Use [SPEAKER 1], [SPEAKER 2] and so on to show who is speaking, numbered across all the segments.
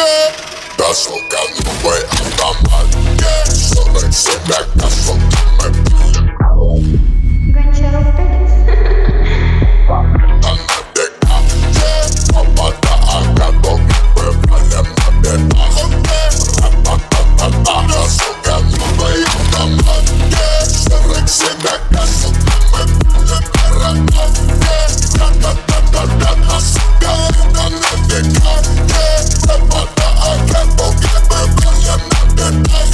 [SPEAKER 1] Да, сука, новый автомат. 47 кассу мы пили.
[SPEAKER 2] Гончаров Пелец.
[SPEAKER 1] А на бегах попада, а каток мы валим на бедах. Да, сука, новый автомат. 47 кассу мы пили. Да, сука, а на бегах попада, а каток мы валим на бедах.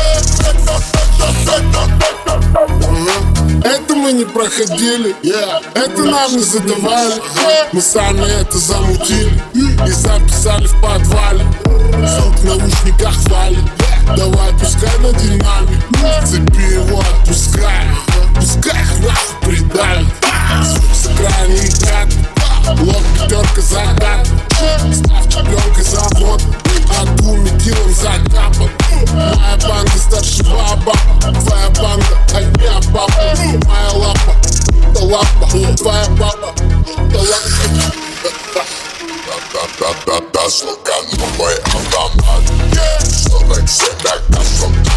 [SPEAKER 3] Это мы не проходили, это нам не задавали. Мы сами это замутили и записали в подвале. Звук в наушниках валит, давай пускай на динамик. Цепи его отпускай, пускай их нахуй придавит. Звук с экрана играет, лоб пятерка закат. Став чемпионкой завод, а гуми килом закапан. Моя банда старше баба, твоя банда одня папа. Моя лапа, это лапа, твоя папа, это лапа.
[SPEAKER 1] Да, сука, новый автомат. 47 кассу